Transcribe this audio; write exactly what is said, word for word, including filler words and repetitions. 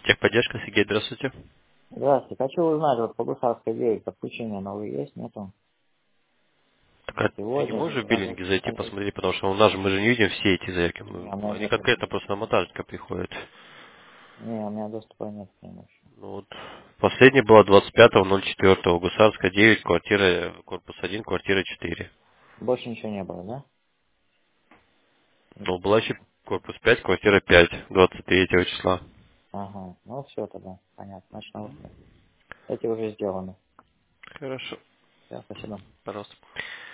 Техподдержка, Сергей, здравствуйте. Здравствуйте. Хочу узнать, вот по Гусарской девять подключения новые есть, нету? Так, На а ты не сегодня, можешь в завтра, биллинги зайти, посмотреть. посмотреть, потому что у нас же мы же не видим все эти заявки. Не, Мы- у меня Они же, конкретно просто на монтажника приходят. не, у меня доступа нет к ним еще. Ну вот. Последняя была двадцать пятого ноль четвёртого, Гусарская девять, квартира, корпус один, квартира четыре. Больше ничего не было, да? Ну, была еще корпус пять, квартира пять, двадцать третьего числа. Ага, ну все тогда, понятно, значит на. Эти уже сделаны. Хорошо, Все, спасибо. пожалуйста.